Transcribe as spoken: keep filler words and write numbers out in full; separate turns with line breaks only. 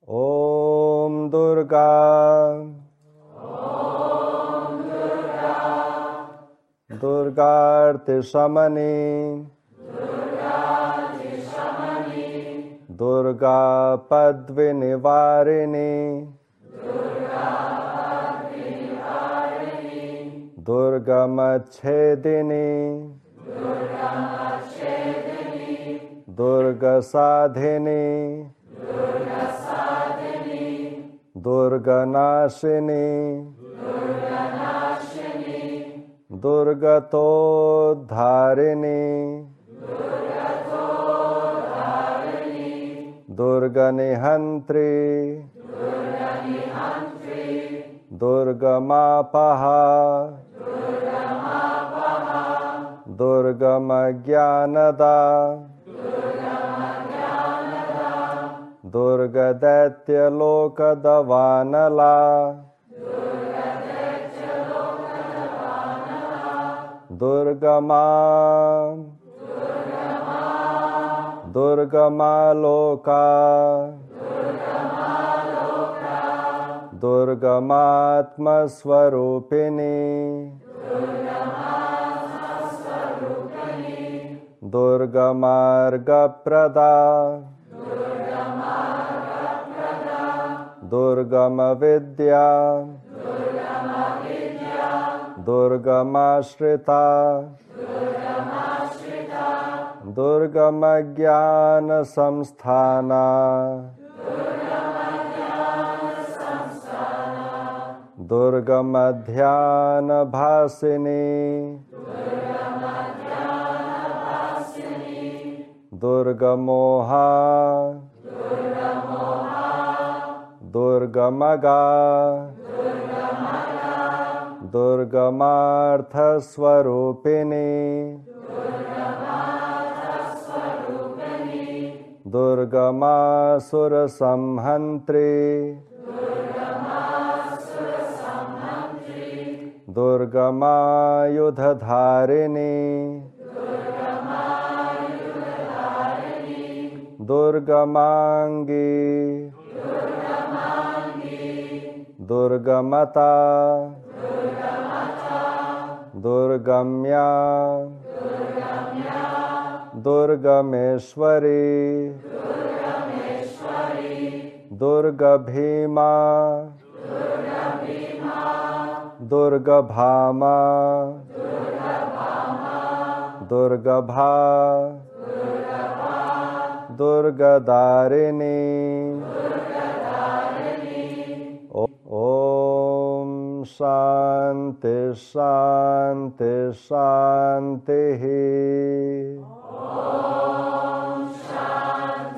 ओम Durga
ओम Durga
दुर्गार्तिशमनी
दुर्गार्तिशमनी
Durga पद्विनिवारिणी
दुर्गापद्विनिवारिणी
दुर्गमच्छेदिनी
दुर्गमच्छेदिनी
दुर्गसाधिनी
दुर्गसाधिनी
दुर्गनाशिनी
दुर्गनाशिनी
दुर्गतोद्धारिणी
दुर्गतोद्धारिणी
दुर्गनिहन्त्री
दुर्गनिहन्त्री
दुर्गमापहा
दुर्गमापहा
दुर्गमज्ञानदा
दुर्गमज्ञानदा
दुर्गदैत्यलोकदवानला
दुर्गदैत्यलोकदवानला
दुर्गमा
दुर्गमा
दुर्गमालोका
दुर्गमालोका
दुर्गमात्मस्वरूपिणी
दुर्गमास्वरूपिणी
दुर्गमार्गप्रदा
दुर्गमार्गप्रदा
दुर्गमविद्या
दुर्गमविद्या
दुर्गमाश्रिता
दुर्गमाश्रिता
दुर्गमज्ञानसंस्थाना
दुर्गमज्ञानसंस्थाना
दुर्गमध्यानभासिनी
दुर्गमध्यानभासिनी
दुर्गमोहा
दुर्गमोहा
दुर्गमगा
दुर्गमगा
दुर्गमार्थस्वरूपिणी
दुर्गमार्थस्वरूपिणी
दुर्गमासुरसंहन्त्री
दुर्गमासुरसंहन्त्री
दुर्गमायुधधारिणी
दुर्गमायुधधारिणी
दुर्गमांगी
दुर्गमांगी
दुर्गमता
दुर्गमता
दुर्गम्या
दुर्गम्या
दुर्गमेश्वरी
दुर्गमेश्वरी
दुर्गभीमा
दुर्गभीमा
दुर्गभामा
दुर्गभामा
दुर्गभा
दुर्गभा
दुर्गदारिणी
दुर्गधारिणी
ओ- Om Shanti शांति Shanti
Om Shanti